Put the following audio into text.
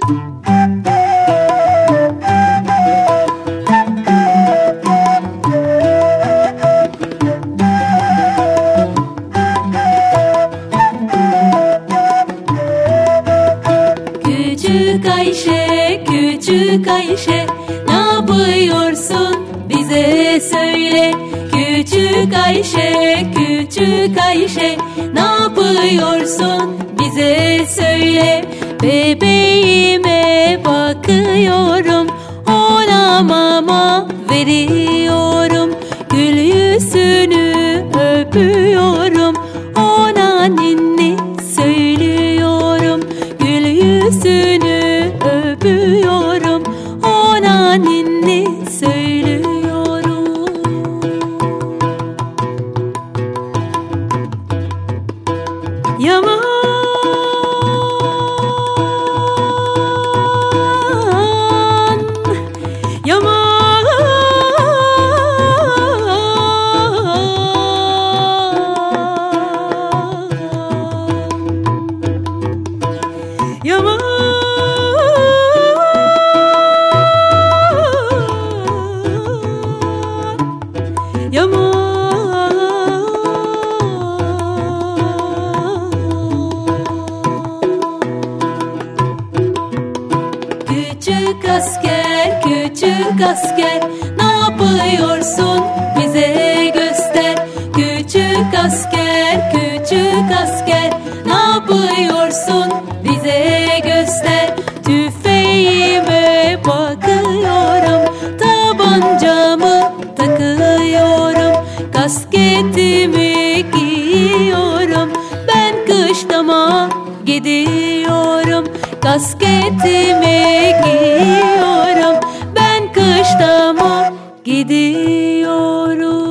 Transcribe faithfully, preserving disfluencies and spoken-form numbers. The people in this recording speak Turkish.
Küçük Ayşe, küçük Ayşe, ne yapıyorsun bize söyle. Küçük Ayşe, küçük Ayşe, ne yapıyorsun bize söyle. Bebeğime bakıyorum, ona mama veriyorum. Gül yüzünü öpüyorum, ona ninni söylüyorum. Gül yüzünü öpüyorum, ona ninni söylüyorum. Yaman, yaman, yaman, yaman. Küçük asker, küçük asker, ne yapıyorsun bize göster. Küçük asker, küçük asker, ne yapıyorsun bize göster. Tüfeğime bakıyorum, tabancamı takıyorum. Kasketimi giyiyorum, ben kışlama gidiyorum. Kasketimi giyiyorum, ben kışlama gidiyorum.